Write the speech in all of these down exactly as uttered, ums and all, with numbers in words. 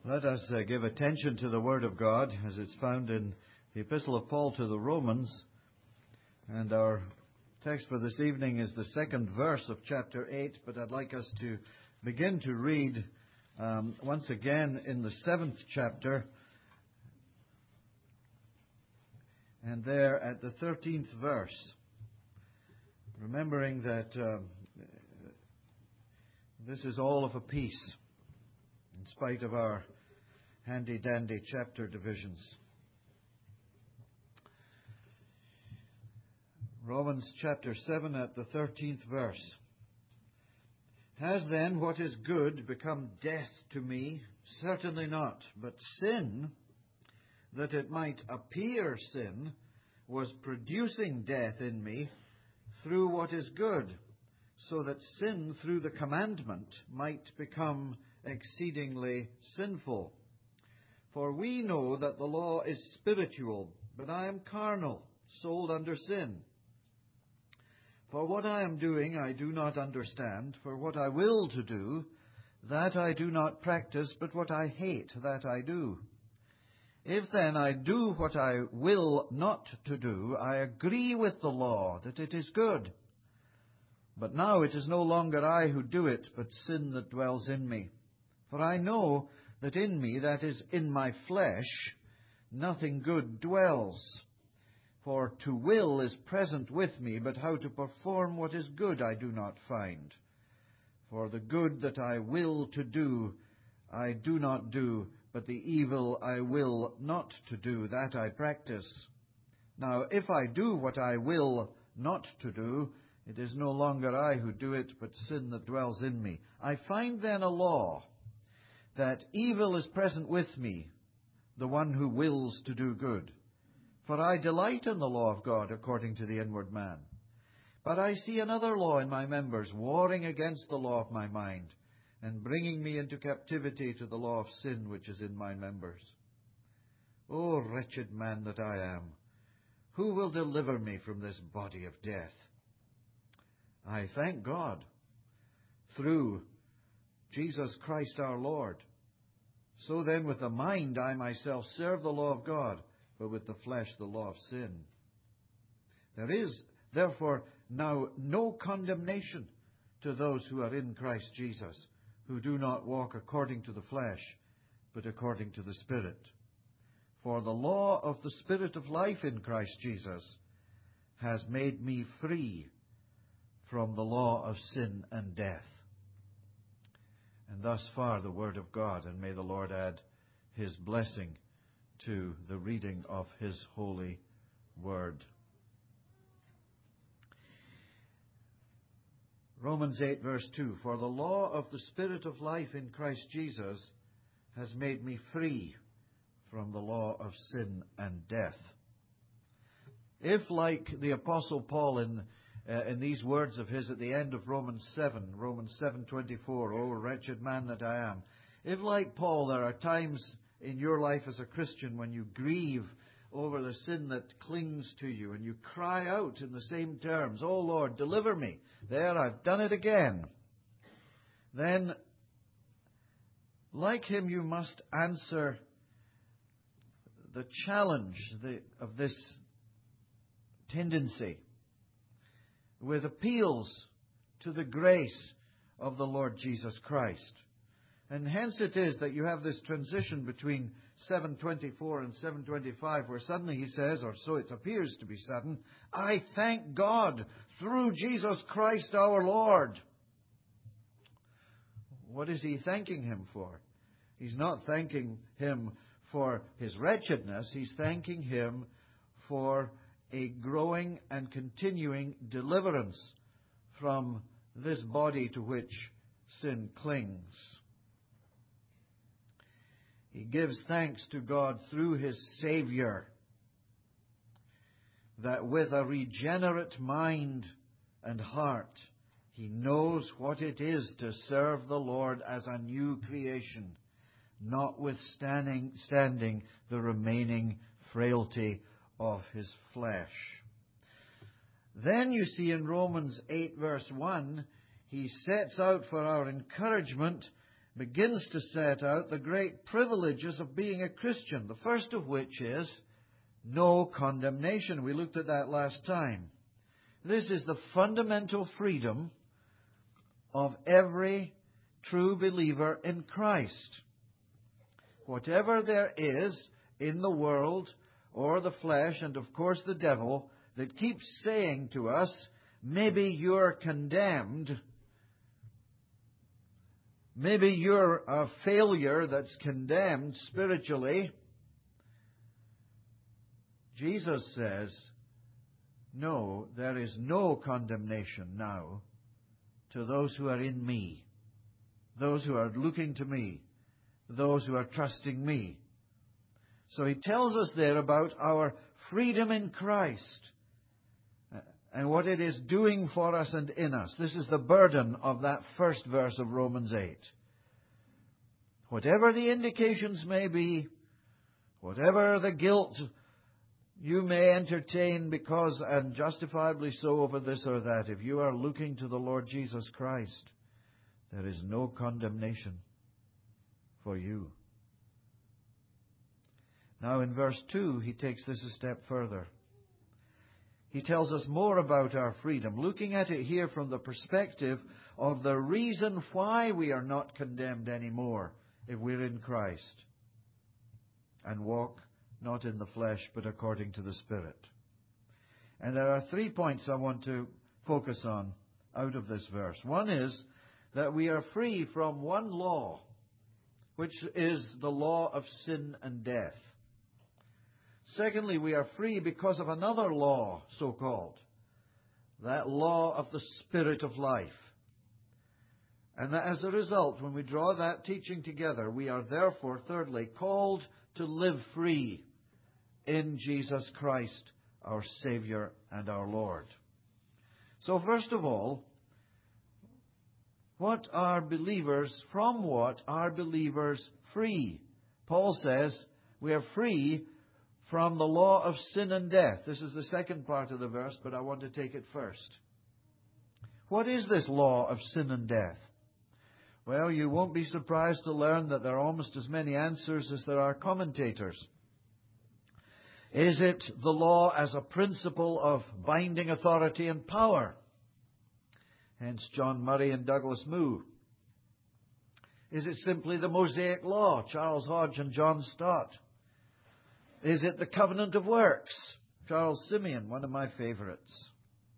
Let us uh, give attention to the Word of God as it's found in the Epistle of Paul to the Romans. And our text for this evening is the second verse of chapter eight, but I'd like us to begin to read um, once again in the seventh chapter, and there at the thirteenth verse, remembering that uh, this is all of a piece, in spite of our handy-dandy chapter divisions. Romans chapter seven at the thirteenth verse. Has then what is good become death to me? Certainly not. But sin, that it might appear sin, was producing death in me through what is good, so that sin through the commandment might become exceedingly sinful. For we know that the law is spiritual, but I am carnal, sold under sin. For what I am doing I do not understand, for what I will to do, that I do not practice, but what I hate, that I do. If then I do what I will not to do, I agree with the law that it is good. But now it is no longer I who do it, but sin that dwells in me. For I know that in me, that is, in my flesh, nothing good dwells. For to will is present with me, but how to perform what is good I do not find. For the good that I will to do, I do not do, but the evil I will not to do, that I practice. Now, if I do what I will not to do, it is no longer I who do it, but sin that dwells in me. I find then a law, that evil is present with me, the one who wills to do good. For I delight in the law of God according to the inward man. But I see another law in my members, warring against the law of my mind, and bringing me into captivity to the law of sin which is in my members. O wretched man that I am, who will deliver me from this body of death? I thank God through Jesus Christ our Lord. So then with the mind I myself serve the law of God, but with the flesh the law of sin. There is therefore now no condemnation to those who are in Christ Jesus, who do not walk according to the flesh, but according to the Spirit. For the law of the Spirit of life in Christ Jesus has made me free from the law of sin and death. And thus far the Word of God, and may the Lord add His blessing to the reading of His holy Word. Romans eight verse two, For the law of the Spirit of life in Christ Jesus has made me free from the law of sin and death. If, like the Apostle Paul in Uh, in these words of his at the end of Romans seven, Romans seven twenty-four, O wretched man that I am. If, like Paul, there are times in your life as a Christian when you grieve over the sin that clings to you and you cry out in the same terms, O Lord, deliver me. There, I've done it again. Then, like him, you must answer the challenge the, of this tendency with appeals to the grace of the Lord Jesus Christ. And hence it is that you have this transition between seven twenty-four and seven twenty-five, where suddenly he says, or so it appears to be sudden, I thank God through Jesus Christ our Lord. What is he thanking Him for? He's not thanking Him for his wretchedness. He's thanking Him for a growing and continuing deliverance from this body to which sin clings. He gives thanks to God through His Savior, that with a regenerate mind and heart, he knows what it is to serve the Lord as a new creation, notwithstanding standing the remaining frailty of his flesh. Then you see in Romans eight verse one, he sets out for our encouragement begins to set out the great privileges of being a Christian, the first of which is no condemnation. We looked at that last time. This is the fundamental freedom of every true believer in Christ. Whatever there is in the world or the flesh, and of course the devil, that keeps saying to us, maybe you're condemned, maybe you're a failure that's condemned spiritually, Jesus says, no, there is no condemnation now to those who are in me, those who are looking to me, those who are trusting me. So he tells us there about our freedom in Christ and what it is doing for us and in us. This is the burden of that first verse of Romans eight. Whatever the indications may be, whatever the guilt you may entertain because, and justifiably so, over this or that, if you are looking to the Lord Jesus Christ, there is no condemnation for you. Now in verse two, he takes this a step further. He tells us more about our freedom, looking at it here from the perspective of the reason why we are not condemned anymore if we're in Christ and walk not in the flesh, but according to the Spirit. And there are three points I want to focus on out of this verse. One is that we are free from one law, which is the law of sin and death. Secondly, we are free because of another law, so-called, that law of the Spirit of life. And that as a result, when we draw that teaching together, we are therefore, thirdly, called to live free in Jesus Christ, our Savior and our Lord. So first of all, what are believers, from what are believers free? Paul says we are free from the law of sin and death. This is the second part of the verse, but I want to take it first. What is this law of sin and death? Well, you won't be surprised to learn that there are almost as many answers as there are commentators. Is it the law as a principle of binding authority and power? Hence John Murray and Douglas Moo. Is it simply the Mosaic Law, Charles Hodge and John Stott? Is it the covenant of works, Charles Simeon, one of my favorites?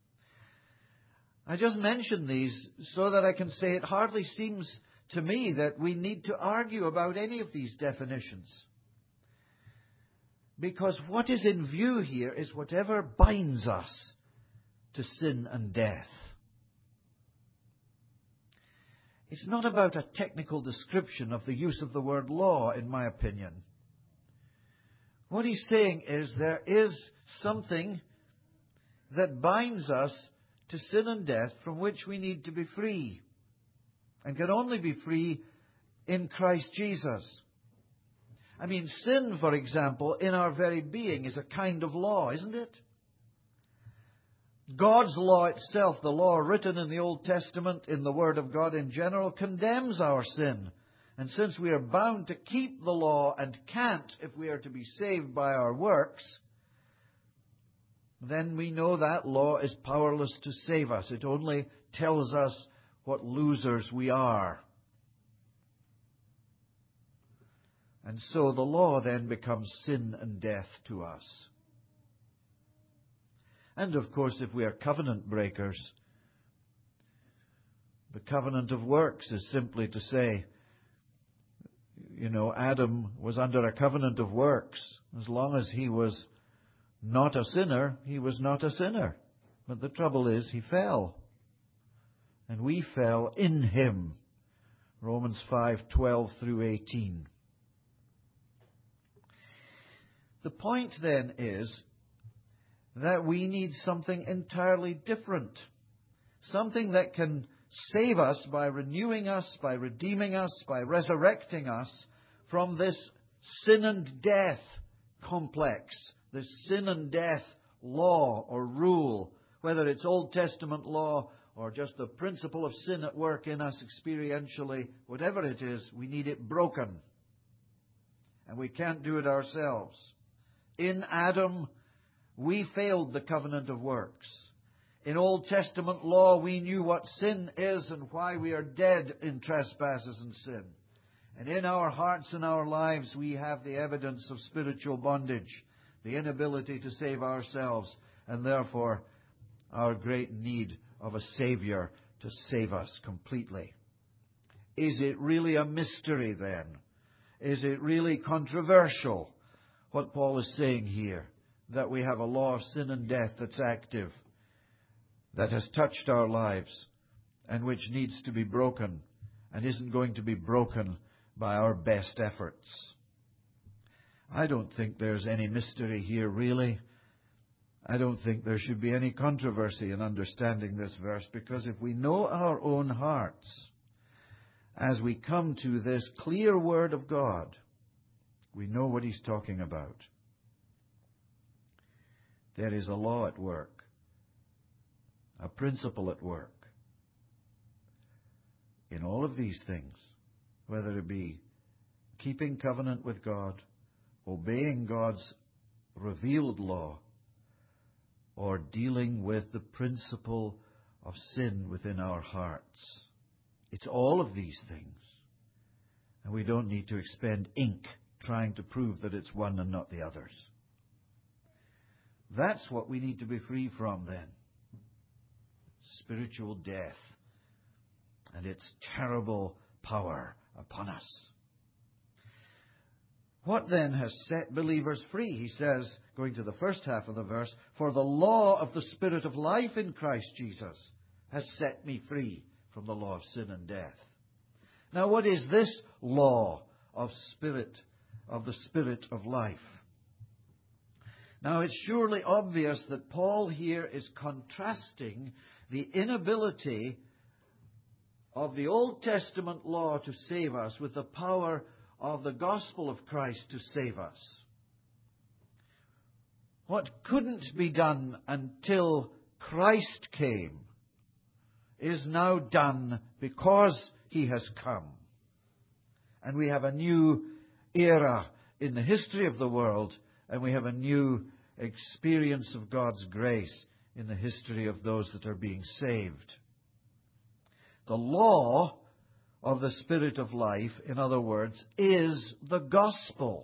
I just mention these so that I can say it hardly seems to me that we need to argue about any of these definitions. Because what is in view here is whatever binds us to sin and death. It's not about a technical description of the use of the word law, in my opinion. What he's saying is there is something that binds us to sin and death from which we need to be free, and can only be free in Christ Jesus. I mean, sin, for example, in our very being is a kind of law, isn't it? God's law itself, the law written in the Old Testament, in the Word of God in general, condemns our sin. And since we are bound to keep the law and can't if we are to be saved by our works, then we know that law is powerless to save us. It only tells us what losers we are. And so the law then becomes sin and death to us. And of course, if we are covenant breakers, the covenant of works is simply to say, you know, Adam was under a covenant of works. As long as he was not a sinner, he was not a sinner. But the trouble is, he fell. And we fell in him. Romans five, twelve through eighteen. The point then is that we need something entirely different. Something that can save us by renewing us, by redeeming us, by resurrecting us from this sin and death complex, this sin and death law or rule, whether it's Old Testament law or just the principle of sin at work in us experientially, whatever it is, we need it broken. And we can't do it ourselves. In Adam, we failed the covenant of works. In Old Testament law, we knew what sin is and why we are dead in trespasses and sin. And in our hearts and our lives, we have the evidence of spiritual bondage, the inability to save ourselves, and therefore our great need of a Savior to save us completely. Is it really a mystery then? Is it really controversial, what Paul is saying here, that we have a law of sin and death that's active, that has touched our lives, and which needs to be broken, and isn't going to be broken by our best efforts? I don't think there's any mystery here, really. I don't think there should be any controversy in understanding this verse, because if we know our own hearts, as we come to this clear Word of God, we know what He's talking about. There is a law at work, a principle at work in all of these things, whether it be keeping covenant with God, obeying God's revealed law, or dealing with the principle of sin within our hearts. It's all of these things. And we don't need to expend ink trying to prove that it's one and not the others. That's what we need to be free from then. Spiritual death and its terrible power upon us. What then has set believers free? He says, going to the first half of the verse, for the law of the Spirit of life in Christ Jesus has set me free from the law of sin and death. Now, what is this law of Spirit, of the Spirit of life? Now, it's surely obvious that Paul here is contrasting the inability of the Old Testament law to save us with the power of the gospel of Christ to save us. What couldn't be done until Christ came is now done because He has come. And we have a new era in the history of the world, and we have a new experience of God's grace in the history of those that are being saved. The law of the Spirit of life, in other words, is the gospel.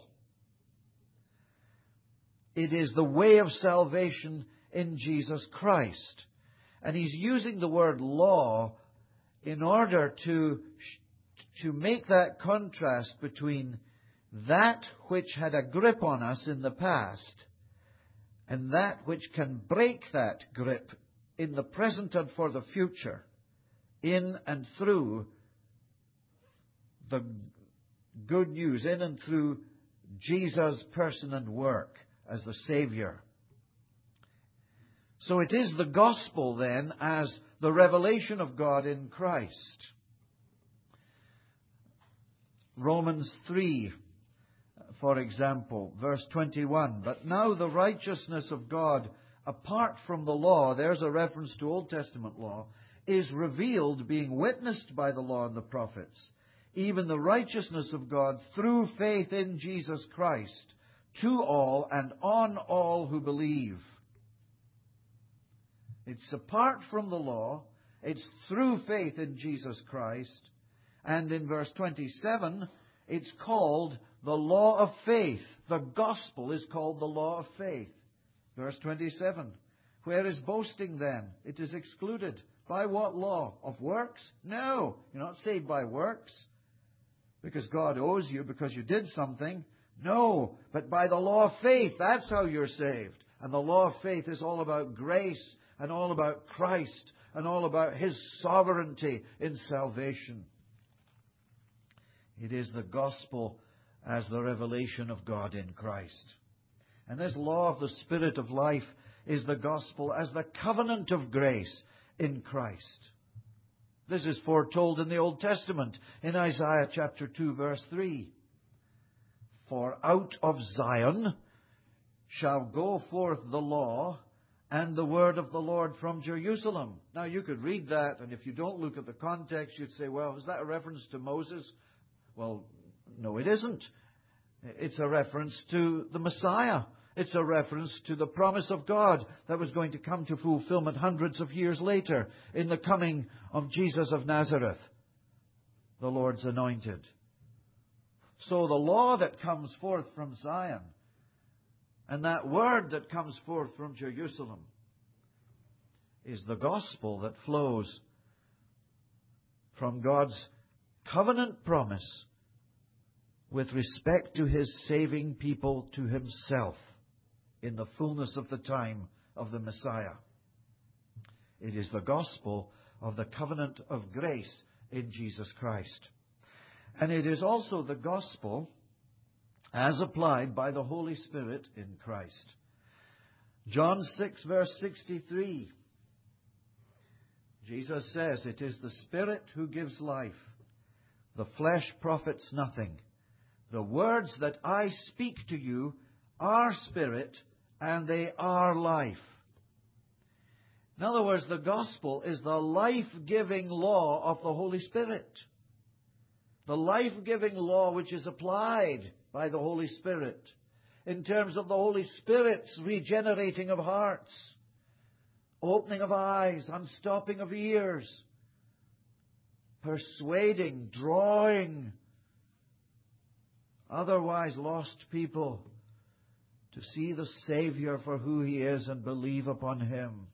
It is the way of salvation in Jesus Christ. And he's using the word law in order to, to make that contrast between that which had a grip on us in the past and that which can break that grip in the present and for the future, in and through the good news, in and through Jesus' person and work as the Savior. So it is the gospel then as the revelation of God in Christ. Romans three, for example, verse twenty-one. But now the righteousness of God apart from the law, there's a reference to Old Testament law, is revealed, being witnessed by the law and the prophets, even the righteousness of God through faith in Jesus Christ, to all and on all who believe. It's apart from the law, it's through faith in Jesus Christ, and in verse twenty-seven, it's called the law of faith. The gospel is called the law of faith. Verse twenty-seven, where is boasting then? It is excluded. By what law? Of works? No, you're not saved by works, because God owes you because you did something. No, but by the law of faith. That's how you're saved. And the law of faith is all about grace and all about Christ and all about His sovereignty in salvation. It is the gospel as the revelation of God in Christ. And this law of the Spirit of life is the gospel as the covenant of grace in Christ. This is foretold in the Old Testament in Isaiah chapter two, verse three. For out of Zion shall go forth the law and the word of the Lord from Jerusalem. Now you could read that, and if you don't look at the context, you'd say, well, is that a reference to Moses? Well, no, it isn't. It's a reference to the Messiah. It's a reference to the promise of God that was going to come to fulfillment hundreds of years later in the coming of Jesus of Nazareth, the Lord's anointed. So the law that comes forth from Zion and that word that comes forth from Jerusalem is the gospel that flows from God's covenant promise with respect to His saving people to Himself in the fullness of the time of the Messiah. It is the gospel of the covenant of grace in Jesus Christ. And it is also the gospel as applied by the Holy Spirit in Christ. John six, verse sixty-three. Jesus says, "It is the Spirit who gives life. The flesh profits nothing. The words that I speak to you are spirit, and they are life." In other words, the gospel is the life-giving law of the Holy Spirit. The life-giving law which is applied by the Holy Spirit in terms of the Holy Spirit's regenerating of hearts, opening of eyes, unstopping of ears, persuading, drawing otherwise lost people to see the Savior for who He is and believe upon Him.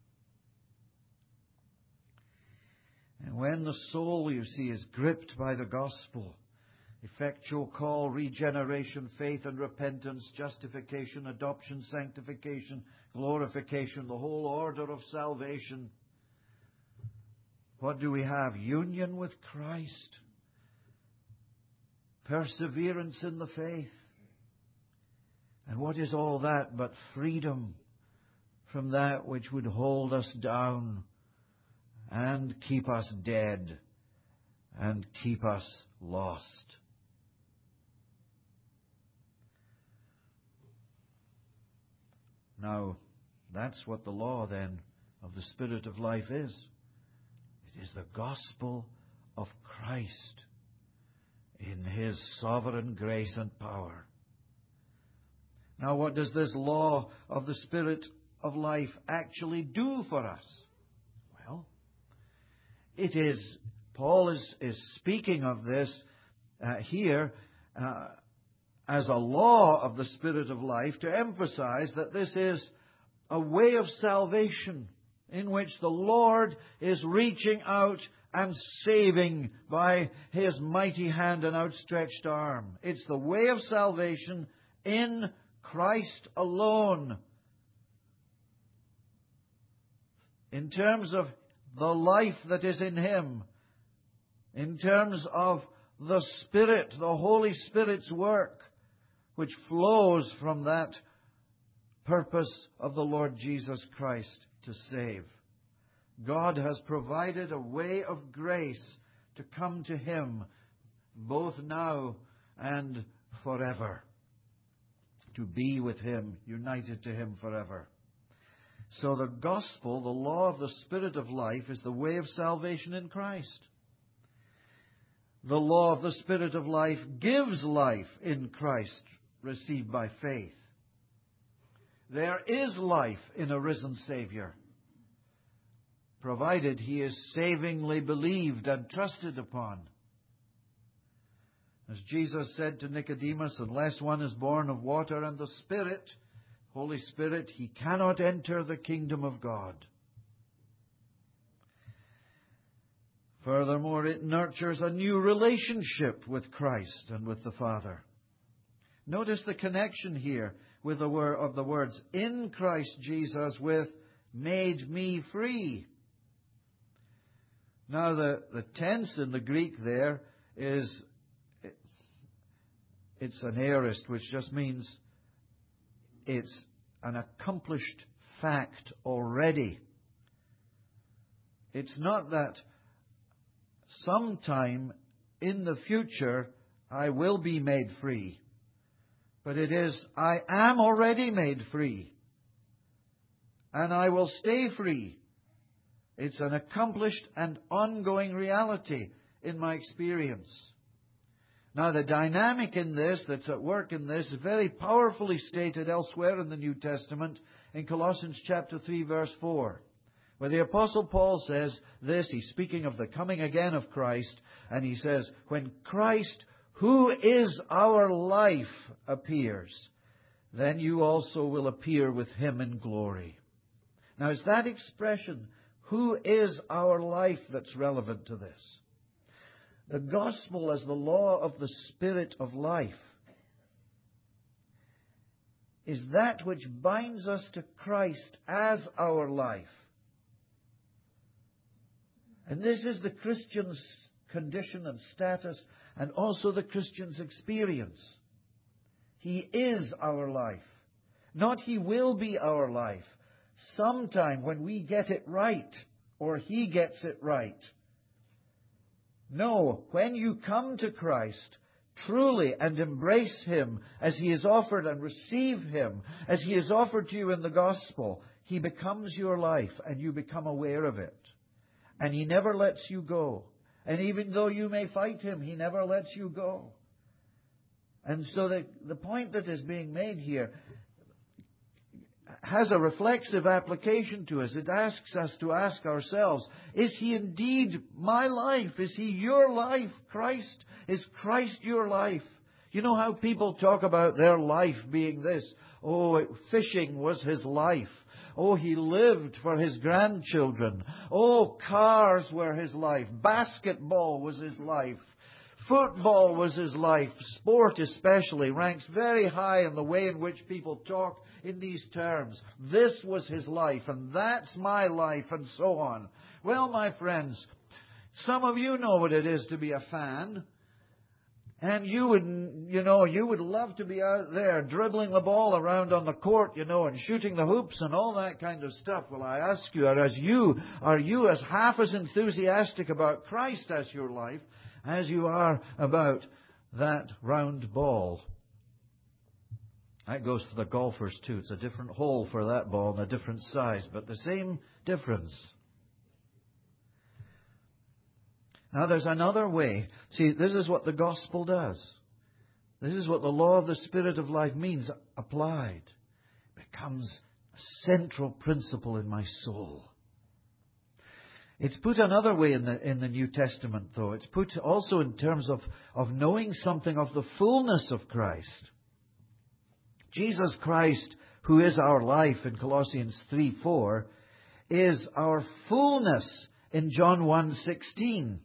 And when the soul, you see, is gripped by the gospel, effectual call, regeneration, faith and repentance, justification, adoption, sanctification, glorification, the whole order of salvation, what do we have? Union with Christ, perseverance in the faith. And what is all that but freedom from that which would hold us down and keep us dead and keep us lost? Now, that's what the law then of the Spirit of life is. It is the gospel of Christ in His sovereign grace and power. Now, what does this law of the Spirit of life actually do for us? Well, it is, Paul is, is speaking of this uh, here uh, as a law of the Spirit of life to emphasize that this is a way of salvation in which the Lord is reaching out and saving by His mighty hand and outstretched arm. It's the way of salvation in Christ alone. In terms of the life that is in Him, in terms of the Spirit, the Holy Spirit's work, which flows from that purpose of the Lord Jesus Christ to save. God has provided a way of grace to come to Him, both now and forever, to be with Him, united to Him forever. So the gospel, the law of the Spirit of life, is the way of salvation in Christ. The law of the Spirit of life gives life in Christ, received by faith. There is life in a risen Savior, provided He is savingly believed and trusted upon. As Jesus said to Nicodemus, unless one is born of water and the Spirit, Holy Spirit, he cannot enter the kingdom of God. Furthermore, it nurtures a new relationship with Christ and with the Father. Notice the connection here with the word of the words in Christ Jesus with made me free. Now the, the tense in the Greek there is, it's an aorist, which just means it's an accomplished fact already. It's not that sometime in the future I will be made free, but it is I am already made free. and I will stay free. It's an accomplished and ongoing reality in my experience. Now, the dynamic in this, that's at work in this, is very powerfully stated elsewhere in the New Testament, in Colossians chapter three, verse four, where the Apostle Paul says this. He's speaking of the coming again of Christ, and he says, when Christ, who is our life, appears, then you also will appear with Him in glory. Now, it's that expression, who is our life, that's relevant to this. The gospel as the law of the Spirit of life is that which binds us to Christ as our life. And this is the Christian's condition and status, and also the Christian's experience. He is our life. Not He will be our life. Sometime when we get it right, or He gets it right. No, when you come to Christ truly and embrace Him as He is offered and receive Him as He is offered to you in the gospel, He becomes your life and you become aware of it. And He never lets you go. And even though you may fight Him, He never lets you go. And so the, the point that is being made here has a reflexive application to us. It asks us to ask ourselves, is He indeed my life? Is He your life? Christ? Is Christ your life? You know how people talk about their life being this. Oh, fishing was his life. Oh, he lived for his grandchildren. Oh, cars were his life. Basketball was his life. Football was his life. Sport especially ranks very high in the way in which people talk in these terms. This was his life, and that's my life, and so on. Well, my friends, some of you know what it is to be a fan. And you would, you know, you would love to be out there dribbling the ball around on the court, you know, and shooting the hoops and all that kind of stuff. Well, I ask you, are as you, are you as half as enthusiastic about Christ as your life as you are about that round ball? That goes for the golfers too. It's a different hole for that ball and a different size, but the same difference. Now, there's another way. See, this is what the gospel does. This is what the law of the Spirit of life means applied. It becomes a central principle in my soul. It's put another way in the, in the New Testament, though. It's put also in terms of, of knowing something of the fullness of Christ. Jesus Christ, who is our life in Colossians three four, is our fullness in John one sixteen.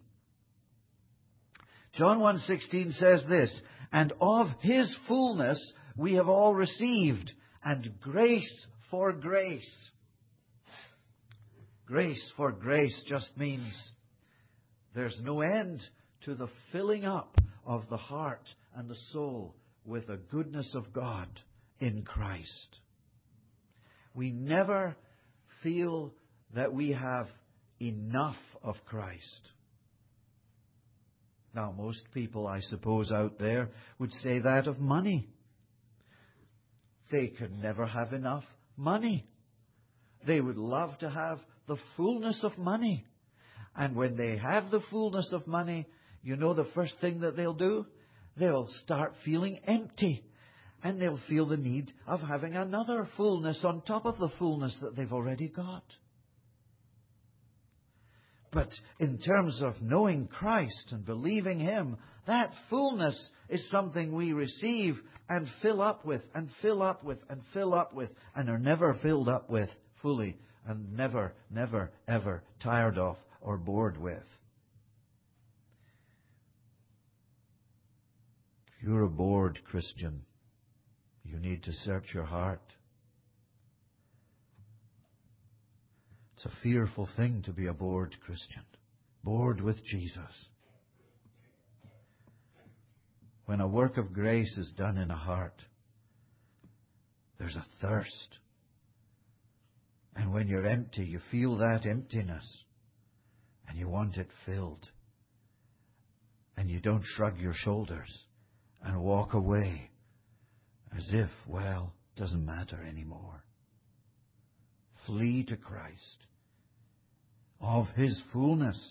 John one sixteen says this, and of His fullness we have all received, and grace for grace. Grace for grace just means there's no end to the filling up of the heart and the soul with the goodness of God in Christ. We never feel that we have enough of Christ. Now, most people, I suppose, out there would say that of money. They could never have enough money. They would love to have the fullness of money. And when they have the fullness of money, you know the first thing that they'll do? They'll start feeling empty. And they'll feel the need of having another fullness on top of the fullness that they've already got. But in terms of knowing Christ and believing Him, that fullness is something we receive and fill up with and fill up with and fill up with and are never filled up with fully and never, never, ever tired of or bored with. If you're a bored Christian, you need to search your heart. It's a fearful thing to be a bored Christian, bored with Jesus. When a work of grace is done in a heart, there's a thirst. And when you're empty, you feel that emptiness and you want it filled. And you don't shrug your shoulders and walk away as if, well, it doesn't matter anymore. flee to Christ. Of His fullness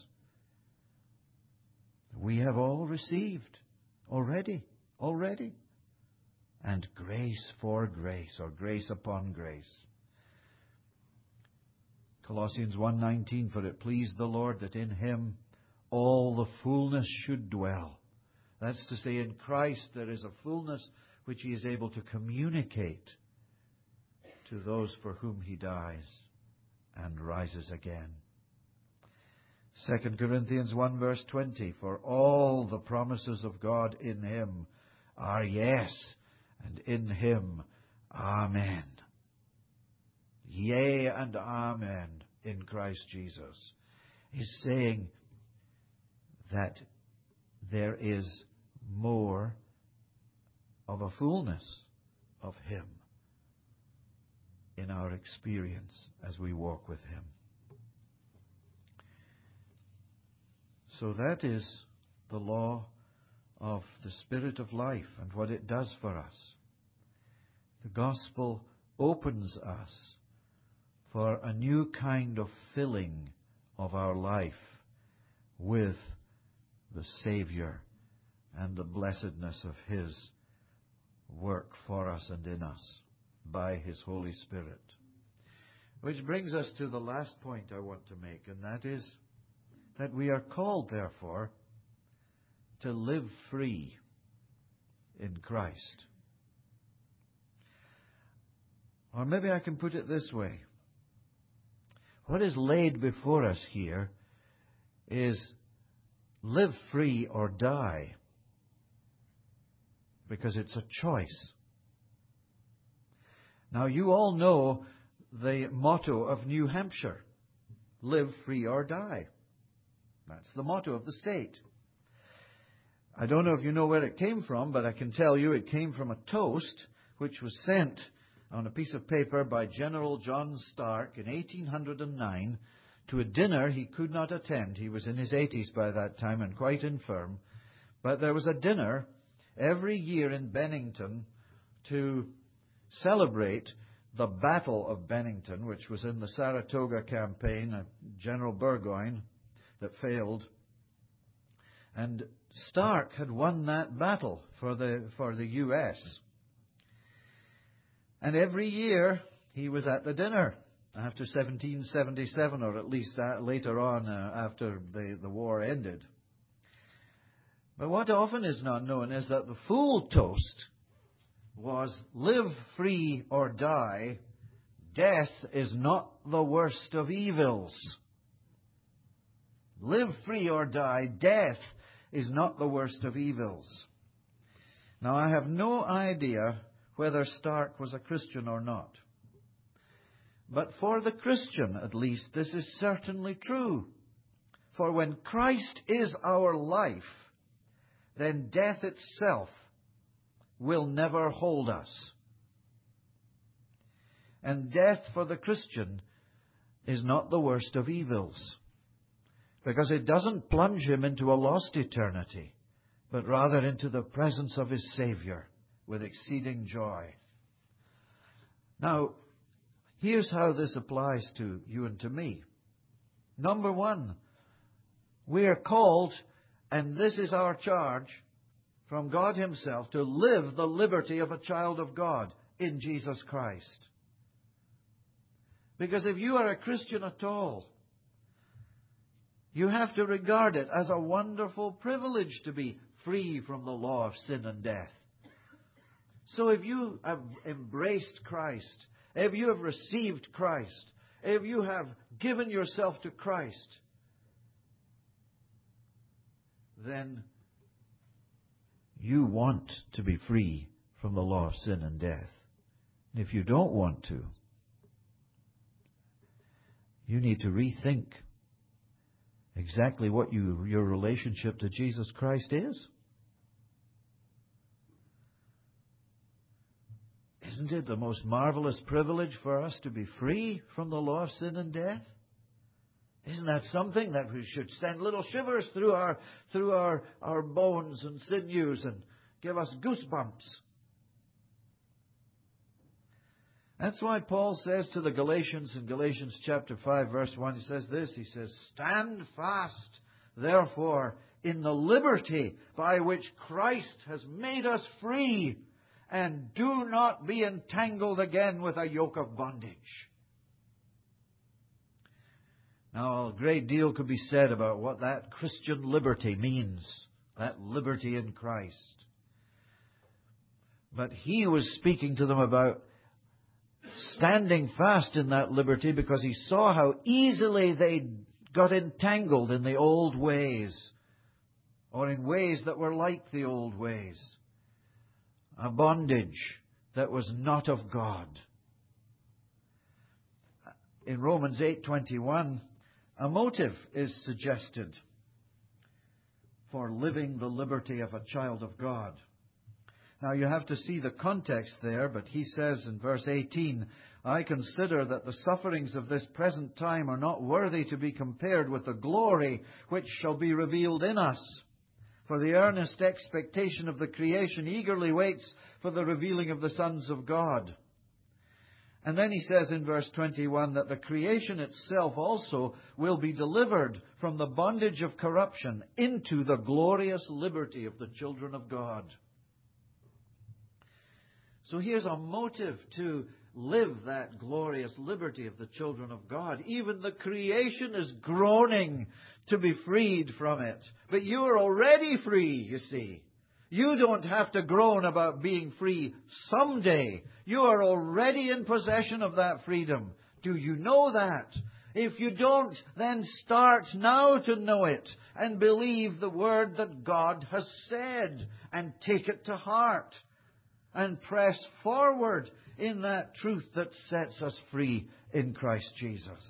we have all received already, already. And grace for grace, or grace upon grace. Colossians one nineteen, for it pleased the Lord that in Him all the fullness should dwell. That's to say, in Christ there is a fullness which He is able to communicate to those for whom He dies and rises again. Second Corinthians one verse twenty, for all the promises of God in Him are yes, and in Him amen. Yea and amen in Christ Jesus. He's saying that there is more of a fullness of Him in our experience as we walk with Him. So that is the law of the Spirit of life and what it does for us. The gospel opens us for a new kind of filling of our life with the Savior and the blessedness of His work for us and in us by His Holy Spirit. Which brings us to the last point I want to make, and that is that we are called, therefore, to live free in Christ. Or maybe I can put it this way. What is laid before us here is live free or die, because it's a choice. Now, you all know the motto of New Hampshire, live free or die. That's the motto of the state. I don't know if you know where it came from, but I can tell you it came from a toast which was sent on a piece of paper by General John Stark in eighteen hundred nine to a dinner he could not attend. He was in his eighties by that time and quite infirm. But there was a dinner every year in Bennington to celebrate the Battle of Bennington, which was in the Saratoga campaign of General Burgoyne that failed. And Stark had won that battle for the for the U S And every year he was at the dinner after seventeen seventy-seven, or at least that later on uh, after the, the war ended. But what often is not known is that the full toast was live free or die. Death is not the worst of evils. Live free or die. Death is not the worst of evils. Now, I have no idea whether Stark was a Christian or not. But for the Christian, at least, this is certainly true. For when Christ is our life, then death itself will never hold us. And death for the Christian is not the worst of evils, because it doesn't plunge him into a lost eternity, but rather into the presence of his Savior with exceeding joy. Now, here's how this applies to you and to me. Number one, we are called, and this is our charge from God Himself, to live the liberty of a child of God in Jesus Christ. Because if you are a Christian at all, you have to regard it as a wonderful privilege to be free from the law of sin and death. So if you have embraced Christ, if you have received Christ, if you have given yourself to Christ, then you want to be free from the law of sin and death. And if you don't want to, you need to rethink exactly what you, your relationship to Jesus Christ is. Isn't it the most marvelous privilege for us to be free from the law of sin and death? Isn't that something that we should send little shivers through our through our, our bones and sinews and give us goosebumps? That's why Paul says to the Galatians in Galatians chapter five, verse one, he says this, he says, "Stand fast, therefore, in the liberty by which Christ has made us free, and do not be entangled again with a yoke of bondage." Now, a great deal could be said about what that Christian liberty means, that liberty in Christ. But he was speaking to them about standing fast in that liberty because he saw how easily they got entangled in the old ways, or in ways that were like the old ways. A bondage that was not of God. In Romans eight twenty-one, a motive is suggested for living the liberty of a child of God. Now you have to see the context there, but he says in verse eighteen, "I consider that the sufferings of this present time are not worthy to be compared with the glory which shall be revealed in us. For the earnest expectation of the creation eagerly waits for the revealing of the sons of God." And then he says in verse twenty-one that the creation itself also will be delivered from the bondage of corruption into the glorious liberty of the children of God. So here's a motive to live that glorious liberty of the children of God. Even the creation is groaning to be freed from it. But you are already free, you see. You don't have to groan about being free someday. You are already in possession of that freedom. Do you know that? If you don't, then start now to know it and believe the word that God has said and take it to heart and press forward in that truth that sets us free in Christ Jesus.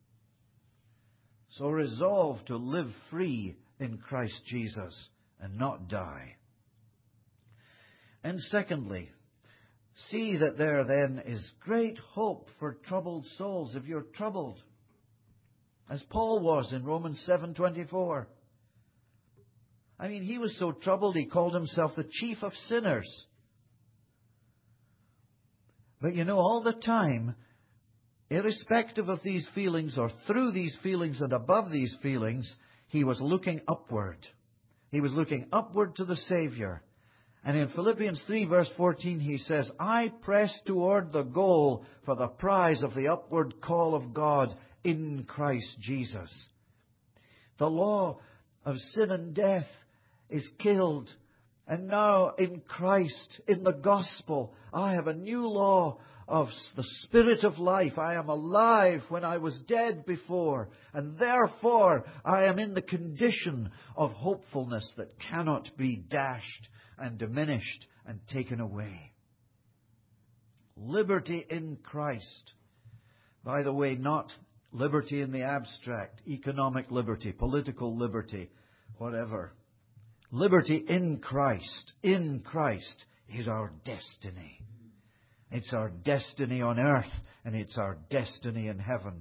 So resolve to live free in Christ Jesus and not die. And secondly, see that there then is great hope for troubled souls if you're troubled, as Paul was in Romans seven twenty-four. I mean, he was so troubled he called himself the chief of sinners. But you know, all the time, irrespective of these feelings or through these feelings and above these feelings, he was looking upward. He was looking upward to the Savior. And in Philippians three verse fourteen he says, "I press toward the goal for the prize of the upward call of God in Christ Jesus." The law of sin and death is killed. And now in Christ, in the gospel, I have a new law of the Spirit of life. I am alive when I was dead before. And therefore, I am in the condition of hopefulness that cannot be dashed and diminished and taken away. Liberty in Christ. By the way, not liberty in the abstract, economic liberty, political liberty, whatever. Liberty in Christ, in Christ, is our destiny. It's our destiny on earth, and it's our destiny in heaven.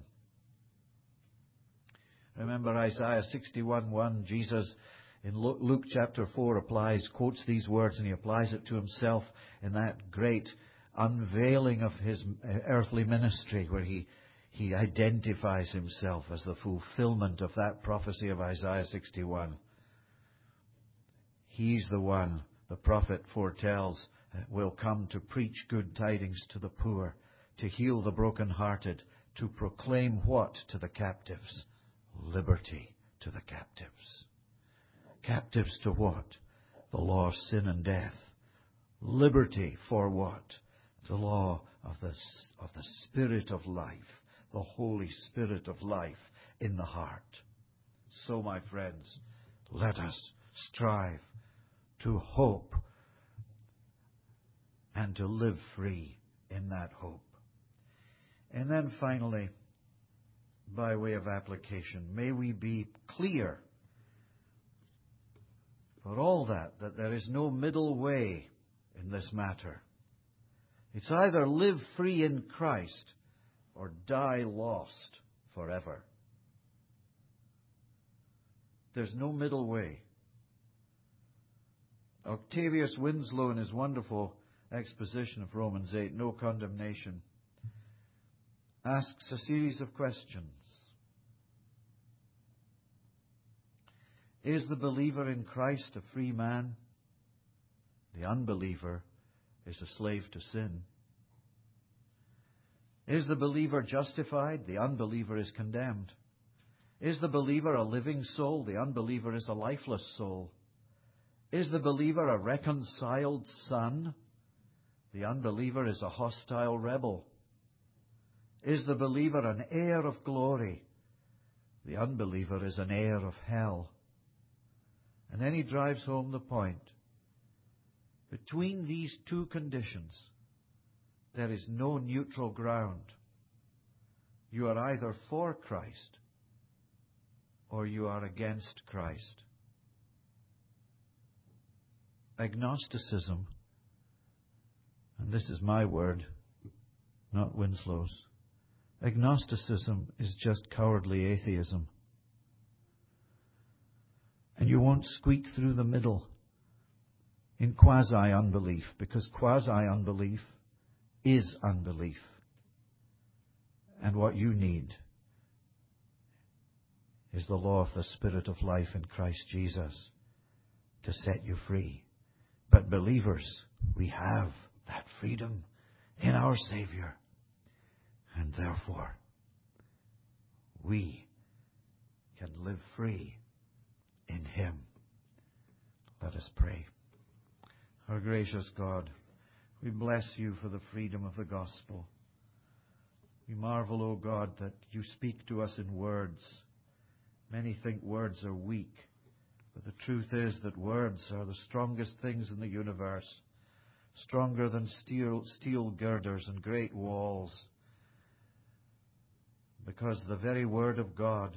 Remember Isaiah sixty-one one, Jesus in Luke chapter four applies, quotes these words, and he applies it to himself in that great unveiling of his earthly ministry, where he, he identifies himself as the fulfillment of that prophecy of Isaiah sixty-one. He's the one, the prophet foretells, will come to preach good tidings to the poor, to heal the brokenhearted, to proclaim what to the captives? Liberty to the captives. Captives to what? The law of sin and death. Liberty for what? The law of the, of the Spirit of life, the Holy Spirit of life in the heart. So, my friends, let us strive to hope and to live free in that hope. And then finally, by way of application, may we be clear for all that, that there is no middle way in this matter. It's either live free in Christ or die lost forever. There's no middle way. Octavius Winslow, in his wonderful exposition of Romans eight, no condemnation, asks a series of questions. Is the believer in Christ a free man? The unbeliever is a slave to sin. Is the believer justified? The unbeliever is condemned. Is the believer a living soul? The unbeliever is a lifeless soul. Is the believer a reconciled son? The unbeliever is a hostile rebel. Is the believer an heir of glory? The unbeliever is an heir of hell. And then he drives home the point. Between these two conditions, there is no neutral ground. You are either for Christ or you are against Christ. Agnosticism, and this is my word, not Winslow's, agnosticism is just cowardly atheism. And you won't squeak through the middle in quasi-unbelief, because quasi-unbelief is unbelief. And what you need is the law of the Spirit of life in Christ Jesus to set you free. But believers, we have that freedom in our Savior. And therefore, we can live free in Him. Let us pray. Our gracious God, we bless you for the freedom of the gospel. We marvel, O God, that you speak to us in words. Many think words are weak, but the truth is that words are the strongest things in the universe, stronger than steel, steel girders and great walls, because the very word of God,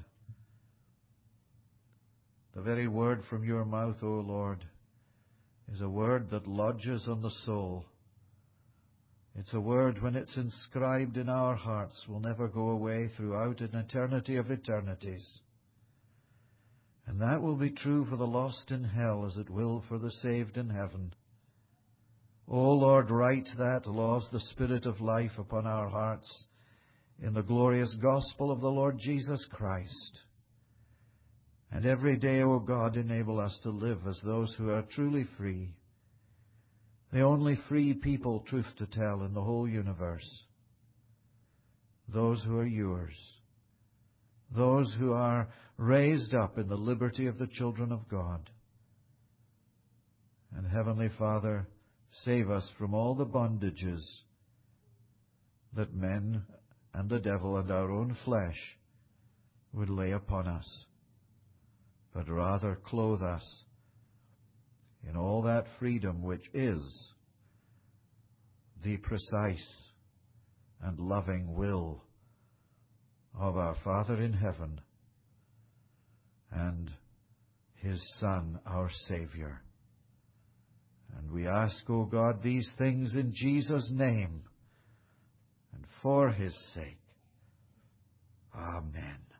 the very word from your mouth, O Lord, is a word that lodges on the soul. It's a word, when it's inscribed in our hearts, will never go away throughout an eternity of eternities. And that will be true for the lost in hell as it will for the saved in heaven. O Lord, write that law of the Spirit of life upon our hearts in the glorious gospel of the Lord Jesus Christ. And every day, O God, enable us to live as those who are truly free, the only free people, truth to tell, in the whole universe. Those who are yours. Those who are raised up in the liberty of the children of God. And Heavenly Father, save us from all the bondages that men and the devil and our own flesh would lay upon us, but rather clothe us in all that freedom which is the precise and loving will of our Father in heaven and His Son, our Savior. And we ask, O God, these things in Jesus' name and for His sake. Amen.